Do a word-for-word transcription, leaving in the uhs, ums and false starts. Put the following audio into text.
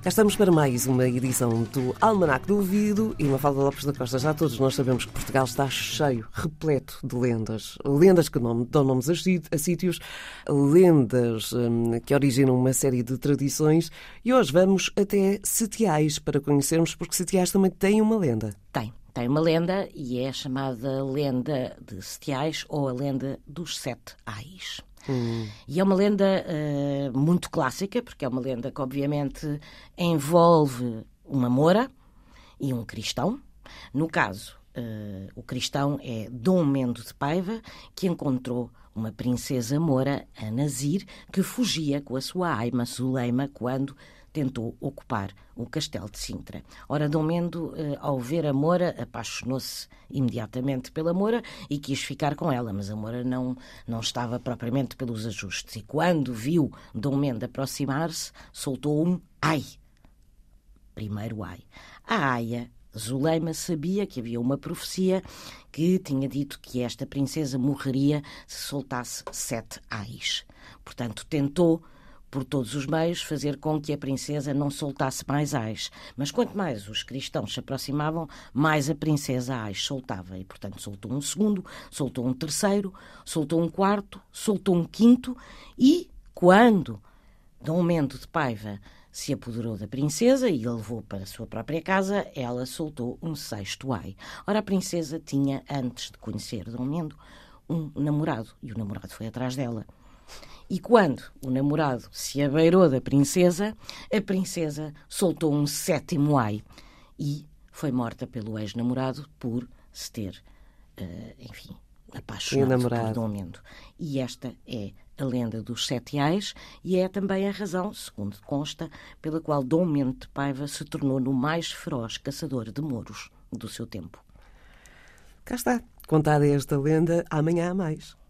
Cá estamos para mais uma edição do Almanaque do Ouvido e Mafalda Lopes da Costa. Já todos nós sabemos que Portugal está cheio, repleto de lendas. Lendas que nome, dão nomes a, sí- a sítios, lendas hum, que originam uma série de tradições. E hoje vamos até Setiais para conhecermos, porque Setiais também tem uma lenda. Tem. Tem uma lenda e é a chamada lenda de Setiais ou a lenda dos Sete Ais. Hum. E é uma lenda uh, muito clássica, porque é uma lenda que obviamente envolve uma moura e um cristão. No caso, uh, o cristão é Dom Mendo de Paiva, que encontrou uma princesa moura, a Nazir, que fugia com a sua aima Zuleima quando tentou ocupar o castelo de Sintra. Ora, Dom Mendo, ao ver a moura, apaixonou-se imediatamente pela moura e quis ficar com ela, mas a moura não, não estava propriamente pelos ajustes. E quando viu Dom Mendo aproximar-se, soltou um ai. Primeiro ai. A aia, Zuleima, sabia que havia uma profecia que tinha dito que esta princesa morreria se soltasse sete ais. Portanto, tentou por todos os meios, fazer com que a princesa não soltasse mais ais. Mas quanto mais os cristãos se aproximavam, mais a princesa ais soltava. E, portanto, soltou um segundo, soltou um terceiro, soltou um quarto, soltou um quinto e, quando Dom Mendo de Paiva se apoderou da princesa e a levou para a sua própria casa, ela soltou um sexto ai. Ora, a princesa tinha, antes de conhecer Dom Mendo, um namorado, e o namorado foi atrás dela. E quando o namorado se abeirou da princesa, a princesa soltou um sétimo ai e foi morta pelo ex-namorado por se ter, uh, enfim, apaixonado por Dom Mendo. E esta é a lenda dos sete ais e é também a razão, segundo consta, pela qual Dom Mendo de Paiva se tornou no mais feroz caçador de mouros do seu tempo. Cá está, contada esta lenda, amanhã há mais.